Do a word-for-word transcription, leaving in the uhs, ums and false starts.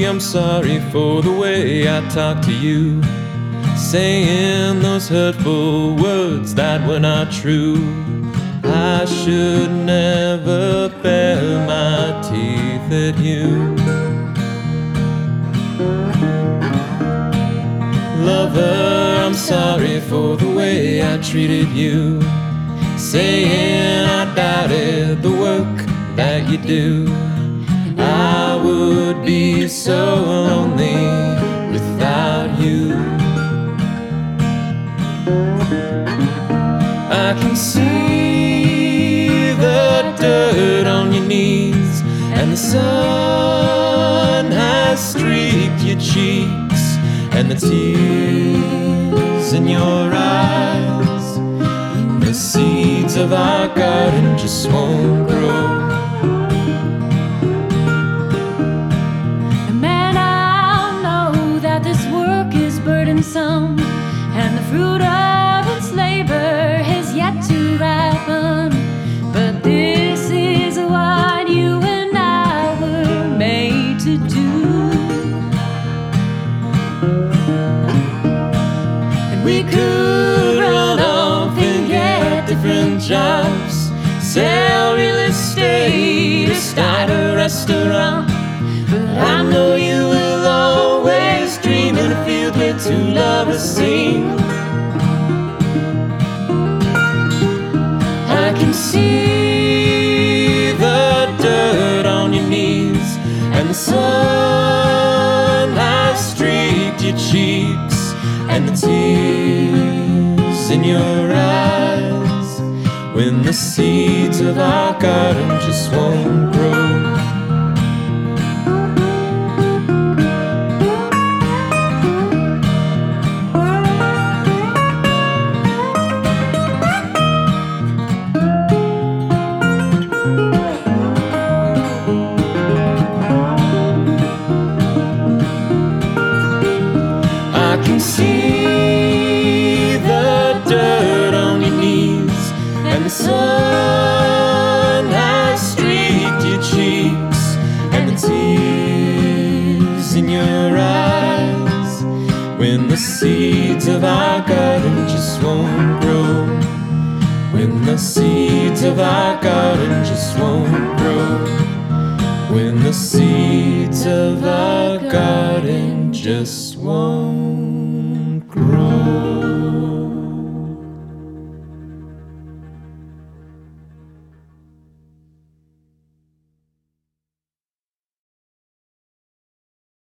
I'm sorry for the way I talked to you, saying those hurtful words that were not true. I should never bare my teeth at you. Lover, I'm sorry for the way I treated you, saying I doubted the work that you do. I would be so lonely without you. I can see the dirt on your knees, and the sun has streaked your cheeks, and the tears in your eyes. The seeds of our garden just won't grow. Burdensome, and the fruit of its labor has yet to ripen. But this is what you and I were made to do. And we could run off and get different jobs, sell real estate or start a restaurant. But I know you will always dream in a field where two lovers sing. I can see the dirt on your knees, and the sun has streaked your cheeks, and the tears in your eyes, when the seeds of our garden just won't grow. I can see the dirt on your knees, and the sun has streaked your cheeks, and the tears in your eyes, when the seeds of our garden just won't grow. When the seeds of our garden just won't grow. When the seeds of our garden just won't grow.